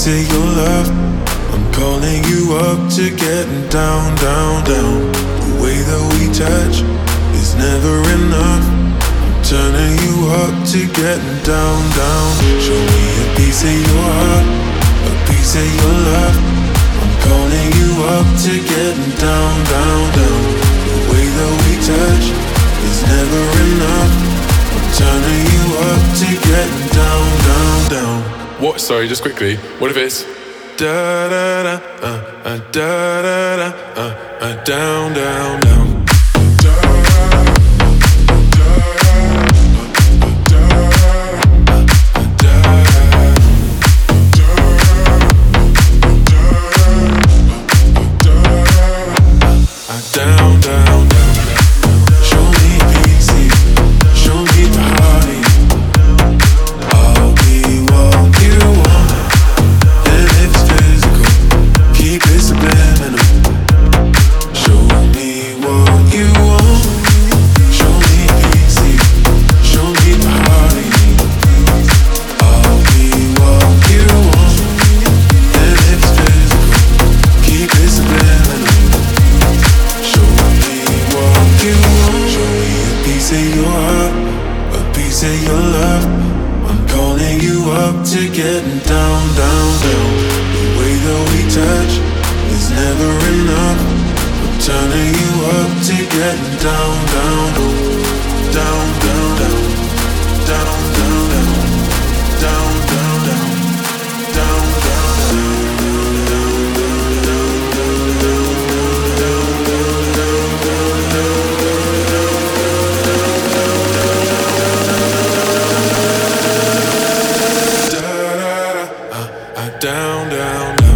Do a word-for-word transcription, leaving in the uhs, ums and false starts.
piece of your love. I'm calling you up to getting down, down, down. The way that we touch is never enough. I'm turning you up to getting down, down. Show me a piece of your heart, a piece of your love. I'm calling you up to getting down, down, down. The way that we touch is never enough. I'm turning you up to getting down, down, down. What? Sorry, just quickly. What if it's da da da uh uh da da da uh uh down, down, down. Down, down, down. Show me peace, show me party. I'll be what you want, and if it's physical, keep it subliminal. Show me what you want. Show me peace, show me party. I'll be what you want, and if it's physical, keep it subliminal. You want. Show me a piece of your heart, a piece of your love. I'm calling you up to getting down, down, down. The way that we touch is never enough. I'm turning you up to getting down, down, down, down, down, down, down, down, down, down, down, down, down. Down, down, down.